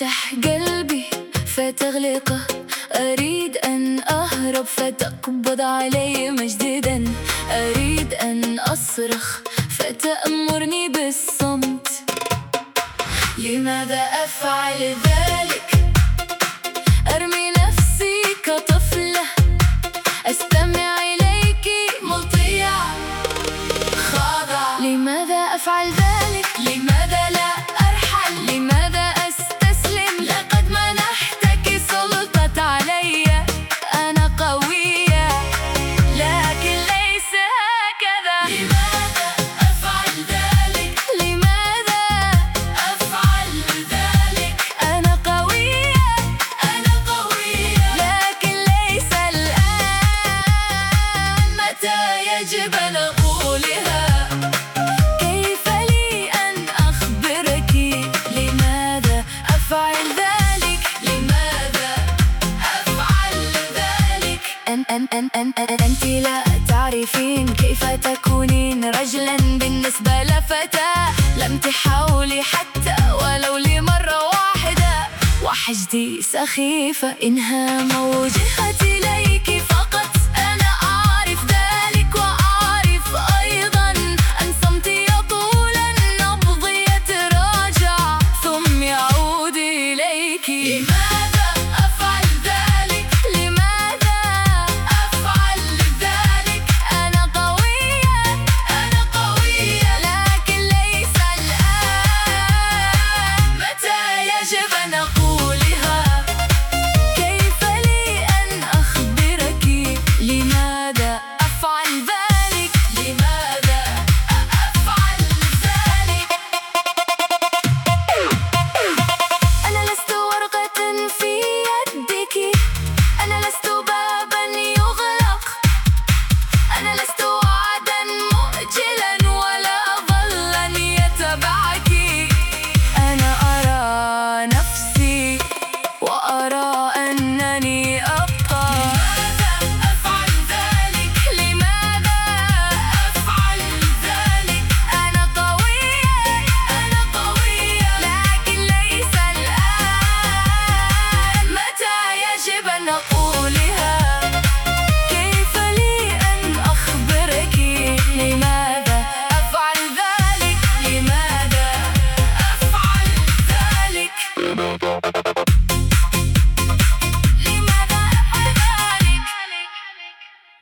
افتح قلبي فتغلقه، أريد أن أهرب فتقبض علي مجددا، أريد أن أصرخ فتأمرني بالصمت. لماذا أفعل ذلك؟ أرمي نفسي كطفلة، أستمع إليك مطيعة خاضعة. لماذا أفعل ذلك؟ لماذا لا أرحل؟ لماذا أستسلم؟ لقد منحتك سلطة علي، أنا قوية لكن ليس هكذا. لماذا أفعل ذلك؟ لماذا أفعل ذلك؟ أنا قوية لكن ليس الآن. متى يجب أن أقولها؟ كيف لي أن أخبرك؟ لماذا أفعل ذلك؟ لماذا أفعل ذلك؟ أنت لا تعرفين كيف تكونين رجلاً بالنسبة لفتاة. لم تحاولي حتى ولو لمرة واحدة، وحشتي سخيفة إنها موجهة إلي.